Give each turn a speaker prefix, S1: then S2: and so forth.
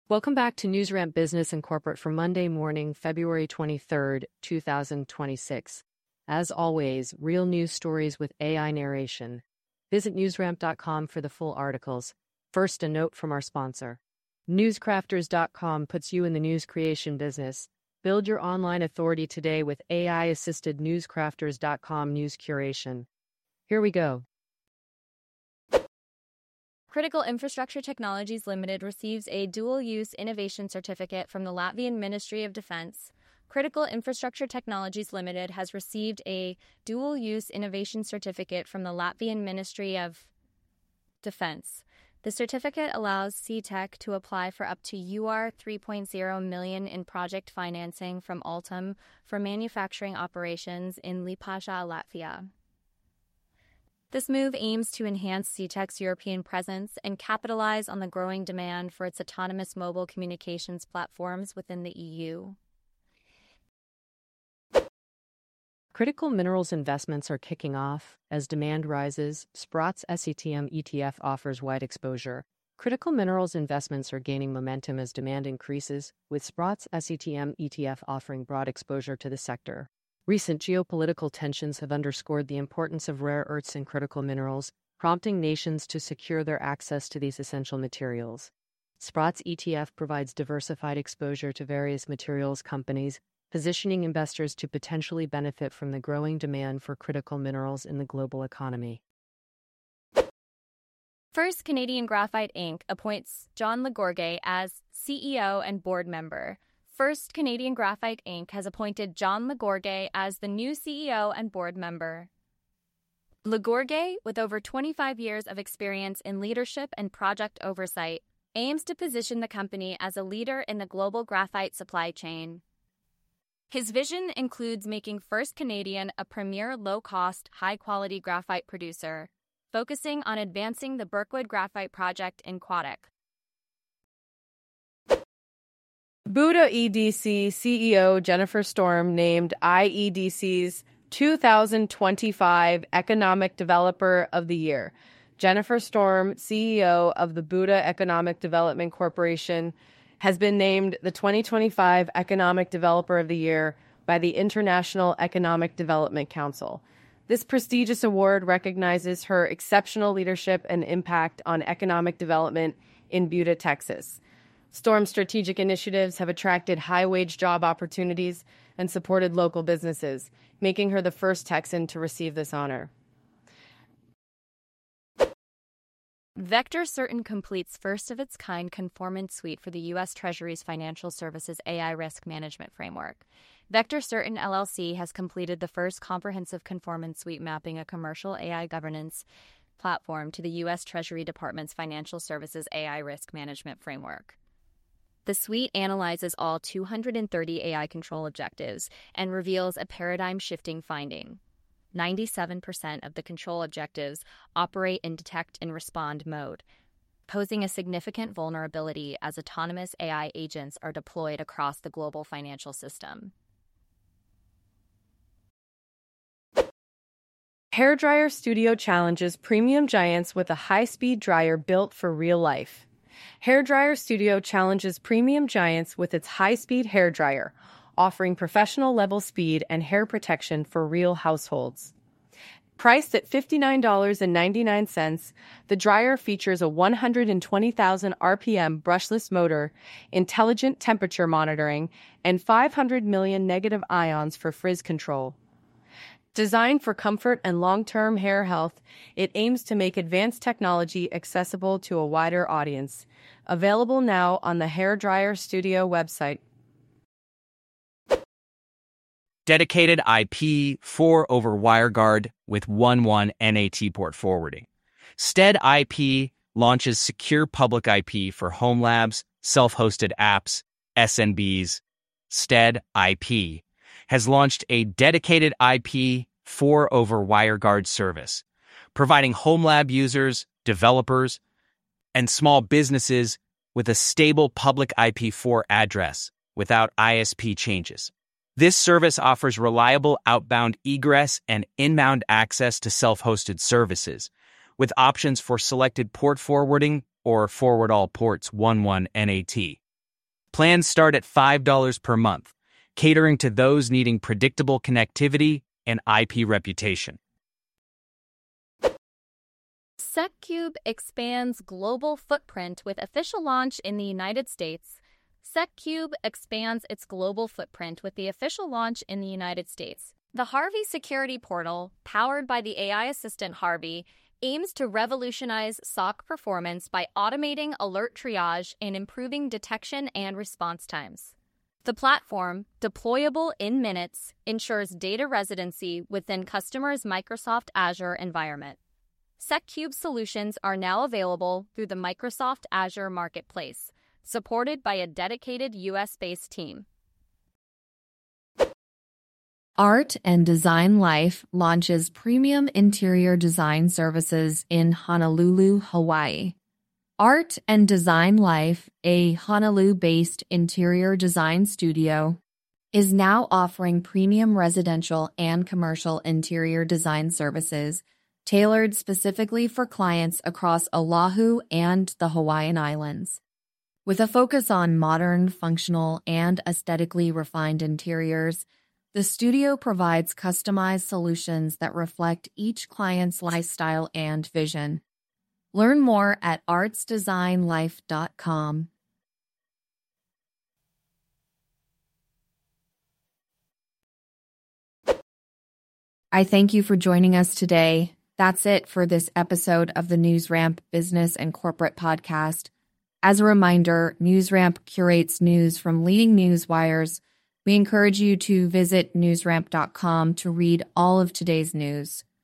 S1: Welcome back to NewsRamp Business and Corporate for Monday morning, February 23rd, 2026. As always, real news stories with AI narration. Visit newsramp.com for the full articles. First, a note from our sponsor. Newscrafters.com puts you in the news creation business. Build your online authority today with AI-assisted newscrafters.com news curation. Here we go.
S2: Critical Infrastructure Technologies Limited receives a dual-use innovation certificate from the Latvian Ministry of Defense. Critical Infrastructure Technologies Limited has received a dual-use innovation certificate from the Latvian Ministry of Defense. The certificate allows CTEC to apply for up to UR 3.0 million in project financing from Altum for manufacturing operations in Liepāja, Latvia. This move aims to enhance CTEC's European presence and capitalize on the growing demand for its autonomous mobile communications platforms within the EU.
S1: Critical minerals investments are kicking off. As demand rises, Sprott's SETM ETF offers wide exposure. Critical minerals investments are gaining momentum as demand increases, with Sprott's SETM ETF offering broad exposure to the sector. Recent geopolitical tensions have underscored the importance of rare earths and critical minerals, prompting nations to secure their access to these essential materials. Sprott's ETF provides diversified exposure to various materials companies, positioning investors to potentially benefit from the growing demand for critical minerals in the global economy.
S2: First Canadian Graphite Inc. appoints John Legorgue as CEO and board member. First Canadian Graphite Inc. has appointed John Legorgue as the new CEO and board member. Legorgue, with over 25 years of experience in leadership and project oversight, aims to position the company as a leader in the global graphite supply chain. His vision includes making First Canadian a premier low-cost, high-quality graphite producer, focusing on advancing the Birkwood Graphite Project in Quebec.
S3: Buda EDC CEO Jennifer Storm named IEDC's 2025 Economic Developer of the Year. Jennifer Storm, CEO of the Buda Economic Development Corporation, has been named the 2025 Economic Developer of the Year by the International Economic Development Council. This prestigious award recognizes her exceptional leadership and impact on economic development in Buda, Texas. Storm's strategic initiatives have attracted high-wage job opportunities and supported local businesses, making her the first Texan to receive this honor.
S2: Vector Certain completes first-of-its-kind conformance suite for the U.S. Treasury's Financial Services AI Risk Management Framework. Vector Certain LLC has completed the first comprehensive conformance suite mapping a commercial AI governance platform to the U.S. Treasury Department's Financial Services AI Risk Management Framework. The suite analyzes all 230 AI control objectives and reveals a paradigm-shifting finding. 97% of the control objectives operate in detect and respond mode, posing a significant vulnerability as autonomous AI agents are deployed across the global financial system.
S3: Hairdryer Studio challenges premium giants with a high-speed dryer built for real life. Hairdryer Studio challenges premium giants with its high-speed hairdryer, offering professional-level speed and hair protection for real households. Priced at $59.99, the dryer features a 120,000 RPM brushless motor, intelligent temperature monitoring, and 500 million negative ions for frizz control. Designed for comfort and long-term hair health, it aims to make advanced technology accessible to a wider audience. Available now on the Hairdryer Studio website.
S4: Dedicated IP 4 over WireGuard with 1.1 NAT port forwarding. Stead IP launches secure public IP for home labs, self-hosted apps, SNBs. Stead IP has launched a dedicated IP 4 over WireGuard service, providing home lab users, developers, and small businesses with a stable public IP4 address without ISP changes. This service offers reliable outbound egress and inbound access to self-hosted services, with options for selected port forwarding or forward all ports 1.1 NAT. Plans start at $5 per month, catering to those needing predictable connectivity and IP reputation.
S2: SecCube expands global footprint with official launch in the United States. SecCube expands its global footprint with the official launch in the United States. The Harvey Security Portal, powered by the AI assistant Harvey, aims to revolutionize SOC performance by automating alert triage and improving detection and response times. The platform, deployable in minutes, ensures data residency within customers' Microsoft Azure environment. SecCube solutions are now available through the Microsoft Azure Marketplace, supported by a dedicated US-based team.
S5: Art and Design Life launches premium interior design services in Honolulu, Hawaii. Art and Design Life, a Honolulu-based interior design studio, is now offering premium residential and commercial interior design services tailored specifically for clients across Oahu and the Hawaiian Islands. With a focus on modern, functional, and aesthetically refined interiors, the studio provides customized solutions that reflect each client's lifestyle and vision. Learn more at artsdesignlife.com. I thank you for joining us today. That's it for this episode of the NewsRamp Business and Corporate Podcast. As a reminder, NewsRamp curates news from leading news wires. We encourage you to visit newsramp.com to read all of today's news.